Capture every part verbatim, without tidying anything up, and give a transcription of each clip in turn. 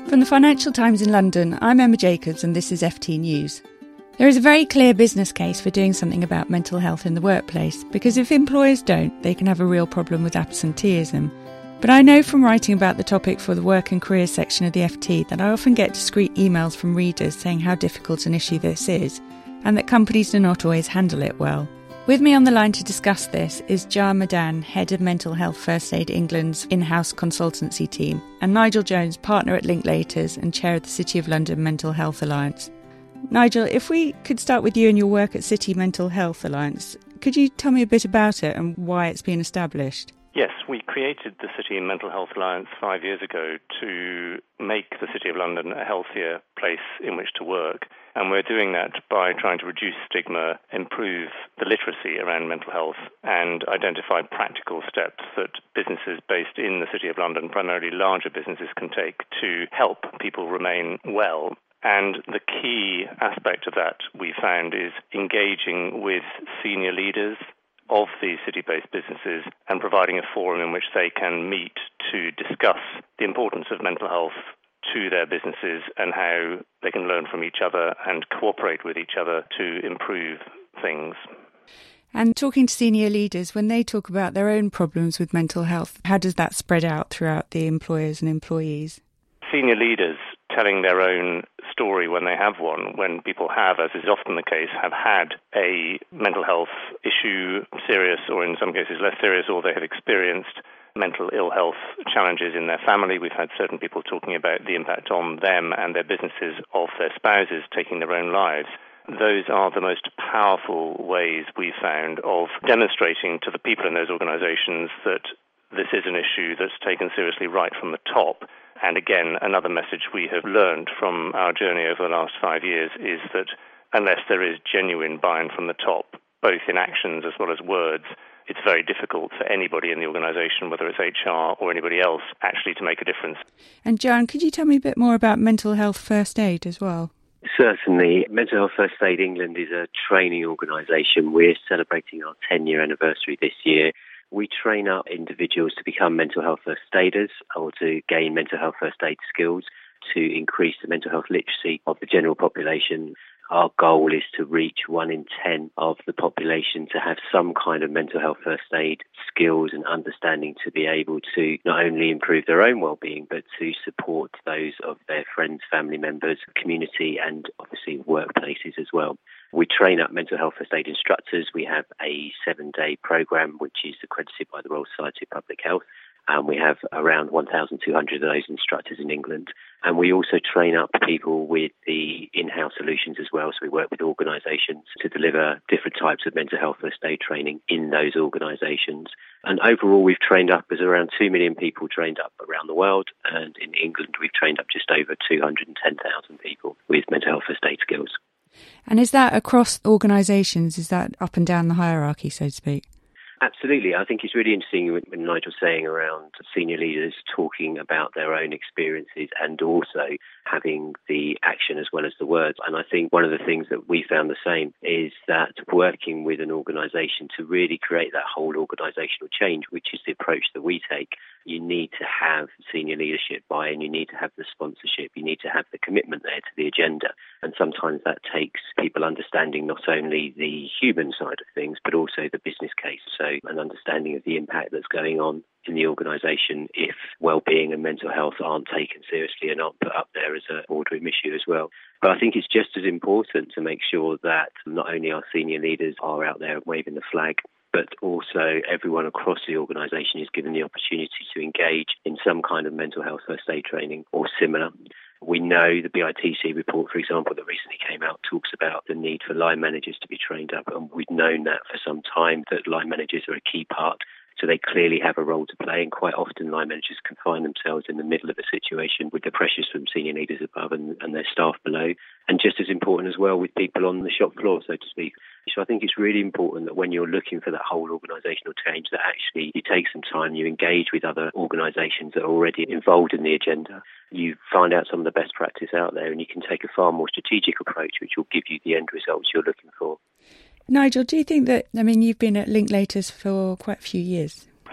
From the Financial Times in London, I'm Emma Jacobs and this is F T News. There is a very clear business case for doing something about mental health in the workplace, because if employers don't, they can have a real problem with absenteeism. But I know from writing about the topic for the Work and Careers section of the F T that I often get discreet emails from readers saying how difficult an issue this is, and that companies do not always handle it well. With me on the line to discuss this is Jar Madan, Head of Mental Health First Aid England's in-house consultancy team, and Nigel Jones, Partner at Linklaters and Chair of the City of London Mental Health Alliance. Nigel, if we could start with you and your work at City Mental Health Alliance, could you tell me a bit about it and why it's been established? Yes, we created the City Mental Health Alliance five years ago to make the City of London a healthier place in which to work. And we're doing that by trying to reduce stigma, improve the literacy around mental health, and identify practical steps that businesses based in the City of London, primarily larger businesses, can take to help people remain well. And the key aspect of that, we found, is engaging with senior leaders of these city-based businesses and providing a forum in which they can meet to discuss the importance of mental health to their businesses and how they can learn from each other and cooperate with each other to improve things. And talking to senior leaders, when they talk about their own problems with mental health, how does that spread out throughout the employers and employees? Senior leaders telling their own story when they have one, when people have, as is often the case, have had a mental health issue, serious or in some cases less serious, or they have experienced mental ill health challenges in their family. We've had certain people talking about the impact on them and their businesses of their spouses taking their own lives. Those are the most powerful ways we've found of demonstrating to the people in those organisations that this is an issue that's taken seriously right from the top. And again, another message we have learned from our journey over the last five years is that unless there is genuine buy-in from the top, both in actions as well as words, it's very difficult for anybody in the organisation, whether it's H R or anybody else, actually to make a difference. And John, could you tell me a bit more about Mental Health First Aid as well? Certainly. Mental Health First Aid England is a training organisation. We're celebrating our ten-year anniversary this year. We train up individuals to become mental health first aiders or to gain mental health first aid skills to increase the mental health literacy of the general population. Our goal is to reach one in ten of the population to have some kind of mental health first aid skills and understanding to be able to not only improve their own well-being, but to support those of their friends, family members, community, and obviously workplaces as well. We train up mental health first aid instructors. We have a seven-day program which is accredited by the Royal Society of Public Health. And we have around one thousand two hundred of those instructors in England. And we also train up people with the in-house solutions as well. So we work with organisations to deliver different types of mental health first aid training in those organisations. And overall, we've trained up as around two million people trained up around the world. And in England, we've trained up just over two hundred ten thousand people with mental health first aid skills. And is that across organisations? Is that up and down the hierarchy, so to speak? Absolutely. I think it's really interesting when Nigel's saying around senior leaders talking about their own experiences and also having the action as well as the words. And I think one of the things that we found the same is that working with an organisation to really create that whole organisational change, which is the approach that we take, you need to have senior leadership buy-in, you need to have the sponsorship, you need to have the commitment there to the agenda. And sometimes that takes people understanding not only the human side of things, but also the business case. So an understanding of the impact that's going on in the organisation if well-being and mental health aren't taken seriously and aren't put up there as a boardroom issue as well. But I think it's just as important to make sure that not only our senior leaders are out there waving the flag, but also everyone across the organisation is given the opportunity to engage in some kind of mental health first aid training or similar. We know the B I T C report, for example, that recently came out talks about the need for line managers to be trained up, and we've known that for some time, that line managers are a key part. So they clearly have a role to play, and quite often line managers can find themselves in the middle of a situation with the pressures from senior leaders above and, and their staff below. And just as important as well with people on the shop floor, so to speak. So I think it's really important that when you're looking for that whole organisational change, that actually you take some time, you engage with other organisations that are already involved in the agenda. You find out some of the best practice out there, and you can take a far more strategic approach, which will give you the end results you're looking for. Nigel, do you think that, I mean, you've been at Linklaters for quite a few years.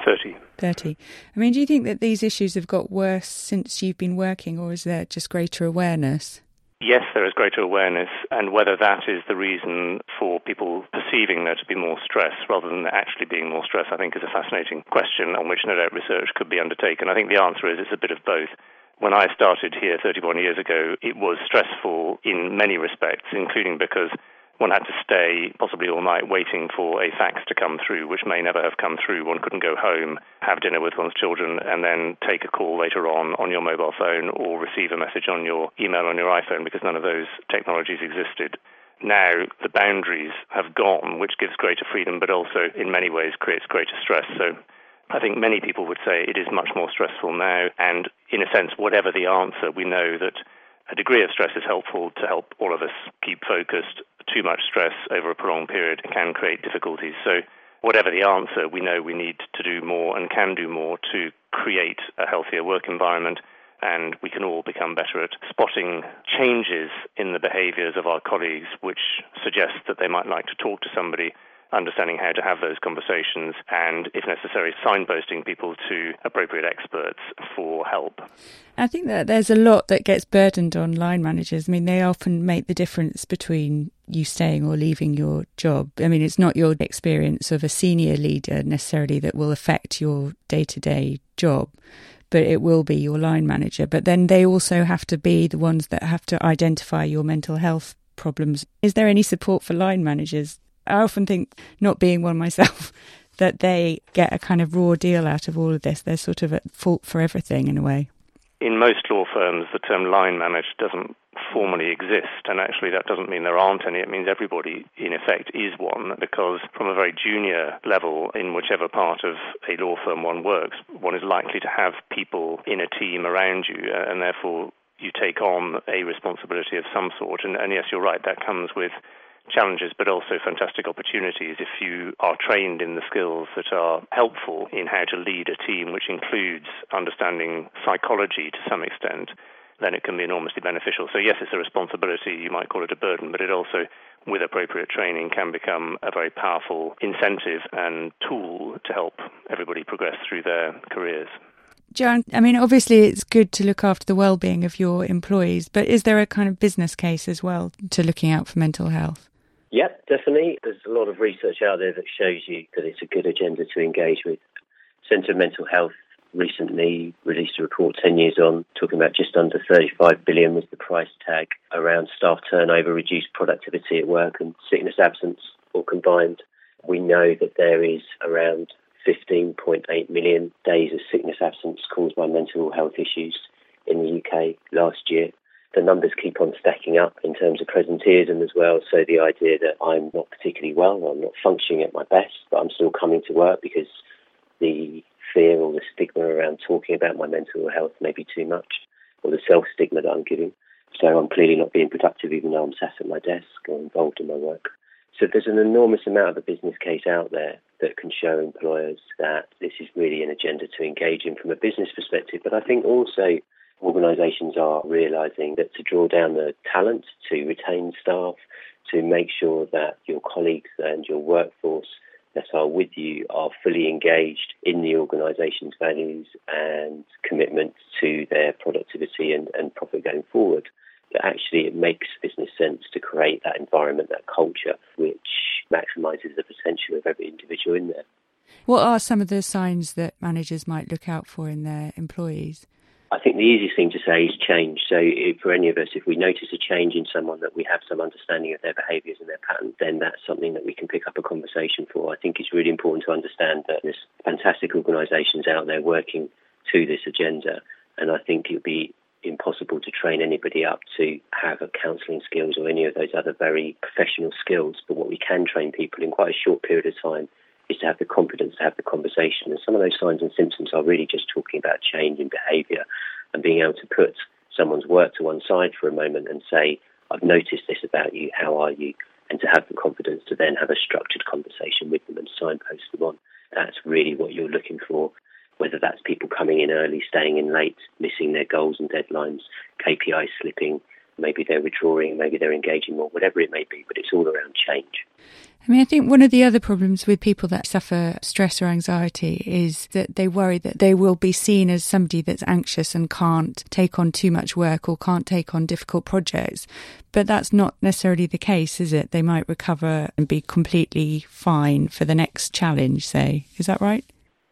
thirty. thirty. I mean, do you think that these issues have got worse since you've been working, or is there just greater awareness? Yes, there is greater awareness, and whether that is the reason for people perceiving there to be more stress rather than there actually being more stress, I think is a fascinating question on which no doubt research could be undertaken. I think the answer is it's a bit of both. When I started here thirty-one years ago, it was stressful in many respects, including because one had to stay possibly all night waiting for a fax to come through, which may never have come through. One couldn't go home, have dinner with one's children, and then take a call later on on your mobile phone or receive a message on your email on your iPhone, because none of those technologies existed. Now the boundaries have gone, which gives greater freedom, but also in many ways creates greater stress. So I think many people would say it is much more stressful now, and in a sense, whatever the answer, we know that a degree of stress is helpful to help all of us keep focused. Too much stress over a prolonged period can create difficulties. So whatever the answer, we know we need to do more and can do more to create a healthier work environment, and we can all become better at spotting changes in the behaviours of our colleagues which suggest that they might like to talk to somebody, understanding how to have those conversations, and, if necessary, signposting people to appropriate experts for help. I think that there's a lot that gets burdened on line managers. I mean, they often make the difference between you staying or leaving your job. I mean, it's not your experience of a senior leader necessarily that will affect your day-to-day job, but it will be your line manager. But then they also have to be the ones that have to identify your mental health problems. Is there any support for line managers? I often think, not being one myself, that they get a kind of raw deal out of all of this. They're sort of at fault for everything in a way. In most law firms, the term line manager doesn't formally exist, and actually that doesn't mean there aren't any. It means everybody, in effect, is one, because from a very junior level, in whichever part of a law firm one works, one is likely to have people in a team around you, and therefore you take on a responsibility of some sort. And, and yes, you're right, that comes with challenges, but also fantastic opportunities if you are trained in the skills that are helpful in how to lead a team, which includes understanding psychology to some extent. Then it can be enormously beneficial. So yes, it's a responsibility, you might call it a burden, but it also, with appropriate training, can become a very powerful incentive and tool to help everybody progress through their careers. John, I mean, obviously it's good to look after the well-being of your employees, but is there a kind of business case as well to looking out for mental health? Yep, definitely. There's a lot of research out there that shows you that it's a good agenda to engage with. Centre for Mental Health recently released a report ten years on, talking about just under thirty-five billion was the price tag around staff turnover, reduced productivity at work and sickness absence all combined. We know that there is around fifteen point eight million days of sickness absence caused by mental health issues in the U K last year. The numbers keep on stacking up in terms of presenteeism as well. So the idea that I'm not particularly well, I'm not functioning at my best, but I'm still coming to work because the fear or the stigma around talking about my mental health may be too much, or the self-stigma that I'm giving. So I'm clearly not being productive even though I'm sat at my desk or involved in my work. So there's an enormous amount of a business case out there that can show employers that this is really an agenda to engage in from a business perspective. But I think also organisations are realising that to draw down the talent, to retain staff, to make sure that your colleagues and your workforce that are with you are fully engaged in the organisation's values and commitment to their productivity and, and profit going forward, that actually it makes business sense to create that environment, that culture, which maximises the potential of every individual in there. What are some of the signs that managers might look out for in their employees? I think the easiest thing to say is change. So if, for any of us, if we notice a change in someone, that we have some understanding of their behaviours and their patterns, then that's something that we can pick up a conversation for. I think it's really important to understand that there's fantastic organisations out there working to this agenda, and I think it would be impossible to train anybody up to have a counselling skills or any of those other very professional skills. But what we can train people in quite a short period of time is to have the confidence to have the conversation. And some of those signs and symptoms are really just talking about change in behaviour and being able to put someone's work to one side for a moment and say, I've noticed this about you, how are you? And to have the confidence to then have a structured conversation with them and signpost them on. That's really what you're looking for, whether that's people coming in early, staying in late, missing their goals and deadlines, K P Is slipping, maybe they're withdrawing, maybe they're engaging more, whatever it may be, but it's all around change. I mean, I think one of the other problems with people that suffer stress or anxiety is that they worry that they will be seen as somebody that's anxious and can't take on too much work or can't take on difficult projects. But that's not necessarily the case, is it? They might recover and be completely fine for the next challenge, say. Is that right?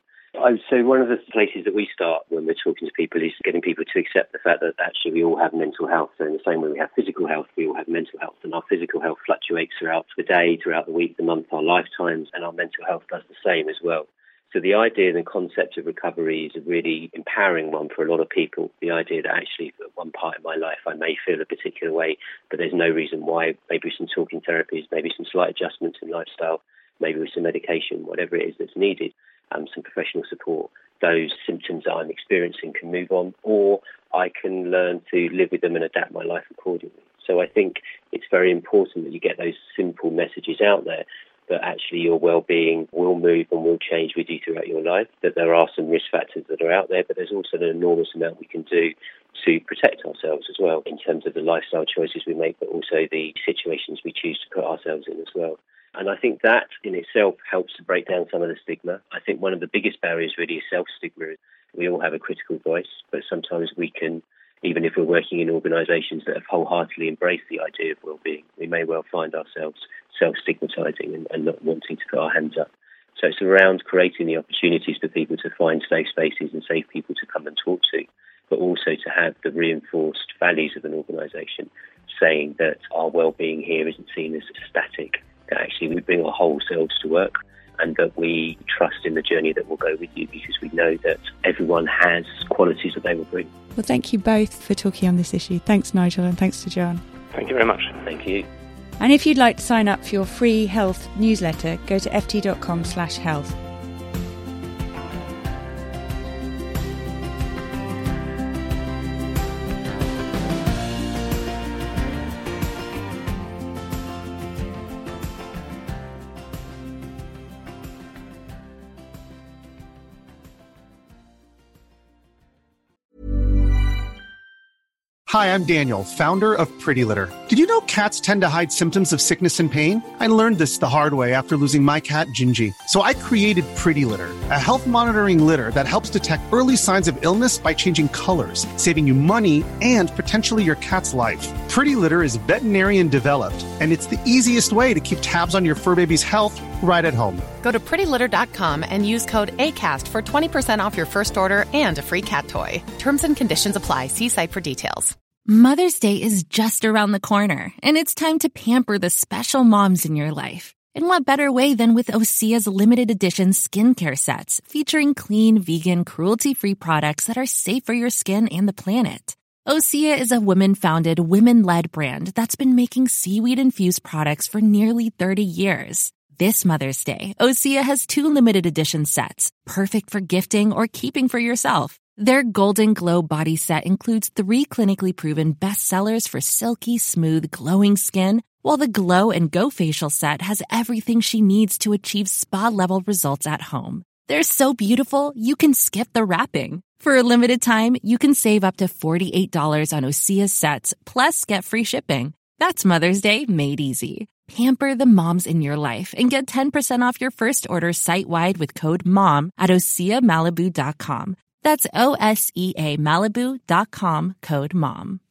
I, so one of the places that we start when we're talking to people is getting people to accept the fact that actually we all have mental health. So in the same way we have physical health, we all have mental health. And our physical health fluctuates throughout the day, throughout the week, the month, our lifetimes, and our mental health does the same as well. So the idea and the concept of recovery is a really empowering one for a lot of people. The idea that actually at one part of my life I may feel a particular way, but there's no reason why. Maybe some talking therapies, maybe some slight adjustments in lifestyle, maybe with some medication, whatever it is that's needed. Um, some professional support, those symptoms that I'm experiencing can move on, or I can learn to live with them and adapt my life accordingly. So I think it's very important that you get those simple messages out there that actually your well-being will move and will change with you throughout your life, that there are some risk factors that are out there, but there's also an enormous amount we can do to protect ourselves as well in terms of the lifestyle choices we make, but also the situations we choose to put ourselves in as well. And I think that in itself helps to break down some of the stigma. I think one of the biggest barriers really is self-stigma. We all have a critical voice, but sometimes we can, even if we're working in organisations that have wholeheartedly embraced the idea of well-being, we may well find ourselves self-stigmatising and, and not wanting to put our hands up. So it's around creating the opportunities for people to find safe spaces and safe people to come and talk to, but also to have the reinforced values of an organisation saying that our well-being here isn't seen as static, that actually we bring our whole selves to work and that we trust in the journey that will go with you because we know that everyone has qualities that they will bring. Well, thank you both for talking on this issue. Thanks, Nigel, and thanks to John. Thank you very much. Thank you. And if you'd like to sign up for your free health newsletter, go to ft.com slash health. Hi, I'm Daniel, founder of Pretty Litter. Did you know cats tend to hide symptoms of sickness and pain? I learned this the hard way after losing my cat, Gingy. So I created Pretty Litter, a health monitoring litter that helps detect early signs of illness by changing colors, saving you money and potentially your cat's life. Pretty Litter is veterinarian developed, and it's the easiest way to keep tabs on your fur baby's health right at home. Go to pretty litter dot com and use code ACAST for twenty percent off your first order and a free cat toy. Terms and conditions apply. See site for details. Mother's Day is just around the corner, and it's time to pamper the special moms in your life. And what better way than with Osea's limited edition skincare sets featuring clean, vegan, cruelty-free products that are safe for your skin and the planet. Osea is a women-founded, women-led brand that's been making seaweed-infused products for nearly thirty years. This Mother's Day, Osea has two limited edition sets, perfect for gifting or keeping for yourself. Their Golden Glow body set includes three clinically proven bestsellers for silky, smooth, glowing skin, while the Glow and Go facial set has everything she needs to achieve spa-level results at home. They're so beautiful, you can skip the wrapping. For a limited time, you can save up to forty-eight dollars on Osea's sets, plus get free shipping. That's Mother's Day made easy. Pamper the moms in your life and get ten percent off your first order site-wide with code MOM at osea malibu dot com. That's O S E A Malibu dot com, code MOM.